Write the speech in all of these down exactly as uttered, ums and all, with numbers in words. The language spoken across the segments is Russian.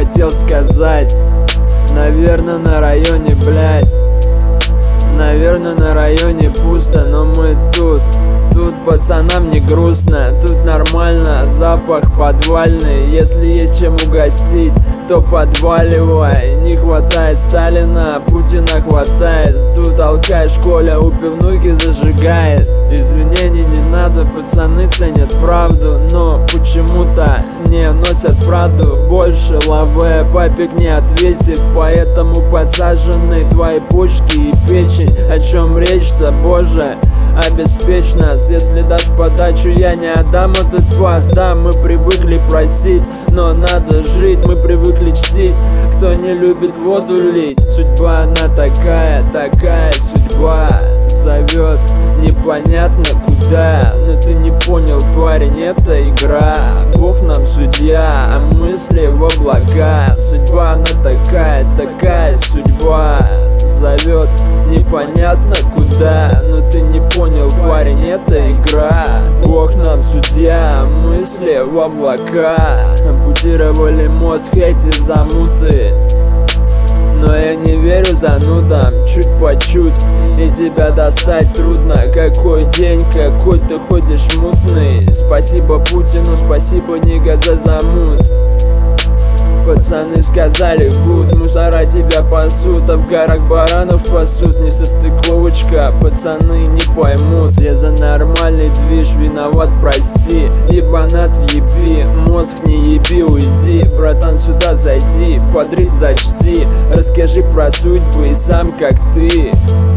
хотел сказать. Наверное, на районе, блядь. Наверное, на районе пусто, но мы тут. Тут пацанам не грустно, тут нормально, запах подвальный. Если есть чем угостить, то подваливай. Не хватает Сталина, Путина хватает. Тут алкаш Коля у пивнухи зажигает. Извинений не надо, пацаны ценят правду, но почему-то не носят правду. Больше лаве папик не ответит, поэтому посажены твои почки и печень. О чем речь-то, боже? Обеспечь нас, если дашь подачу, я не отдам этот пас. Да, мы привыкли просить, но надо жить. Мы привыкли чтить, кто не любит воду лить. Судьба она такая, такая судьба зовет непонятно куда. Но ты не понял, парень, это игра. Бог нам судья, а мысли в облака. Судьба она такая, такая судьба зовет непонятно куда. Но ты не понял, парень, это игра. Бог нам судья, а мысли в облака. Ампутировали мозг эти замуты, но я не верю занудам, чуть по чуть, и тебя достать трудно. Какой день, какой ты ходишь мутный. Спасибо Путину, спасибо Нига за замут. Пацаны сказали гуд, мусора тебя пасут, а в горах баранов пасут. Несостыковочка, пацаны не поймут. Я за нормальный движ виноват, прости. Ебанат въеби, мозг не еби, уйди. Братан, сюда зайди, подряд зачти. Расскажи про судьбу и сам как ты.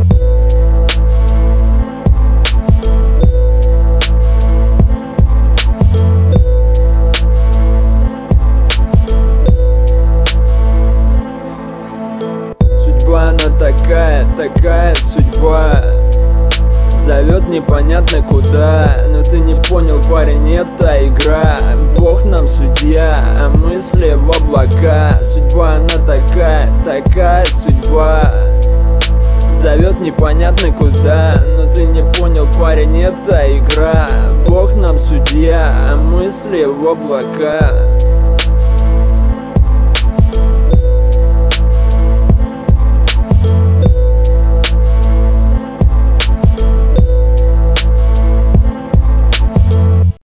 Судьба она такая, такая судьба зовет непонятно куда. Но ты не понял, парень, это игра. Бог нам судья, а мысли в облака. Судьба она такая, такая судьба зовет непонятно куда. Но ты не понял, парень, это игра. Бог нам судья, а мысли в облака.